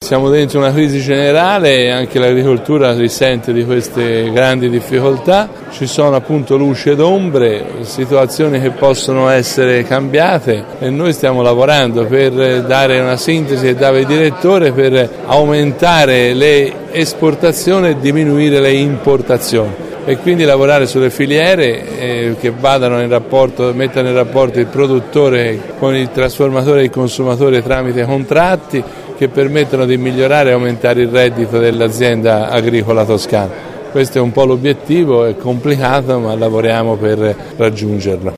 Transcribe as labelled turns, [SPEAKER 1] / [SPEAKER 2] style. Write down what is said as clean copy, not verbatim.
[SPEAKER 1] Siamo dentro una crisi generale e anche l'agricoltura risente di queste grandi difficoltà. Ci sono appunto luci ed ombre, situazioni che possono essere cambiate e noi stiamo lavorando per dare una sintesi e dare il direttore per aumentare le esportazioni e diminuire le importazioni. E quindi lavorare sulle filiere che vadano in rapporto, mettano in rapporto il produttore con il trasformatore e il consumatore tramite contratti che permettono di migliorare e aumentare il reddito dell'azienda agricola toscana. Questo è un po' l'obiettivo, è complicato ma lavoriamo per raggiungerlo.